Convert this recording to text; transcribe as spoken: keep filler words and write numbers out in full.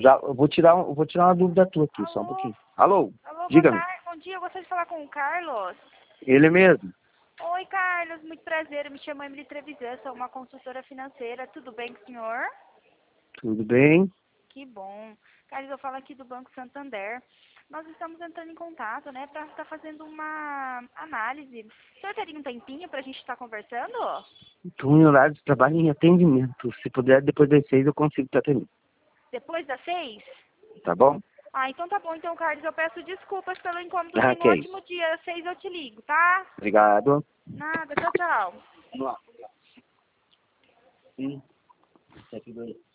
Já, eu vou tirar, um- eu vou tirar uma dúvida tua aqui, Alô? só um pouquinho. Alô? Alô, Diga-me. boa tarde, bom dia. Eu gostaria de falar com o Carlos. Ele mesmo. Oi, Carlos, muito prazer. Eu me chamo Emily Trevisan, sou uma consultora financeira. Tudo bem com o senhor? Tudo bem? Que bom. Carlos, eu falo aqui do Banco Santander. Nós estamos entrando em contato, né, para estar fazendo uma análise. O senhor teria um tempinho para a gente estar conversando? Estou em horário de trabalho em atendimento. Se puder, depois das seis eu consigo te atender. Depois das seis? Tá bom? Ah, então tá bom. Então, Carlos, eu peço desculpas pelo incômodo. Ah, Tenha um que é isso. ótimo dia. Às seis eu te ligo, tá? Obrigado. Nada. Tchau, tchau. Vamos lá. Sim. Sete, dois.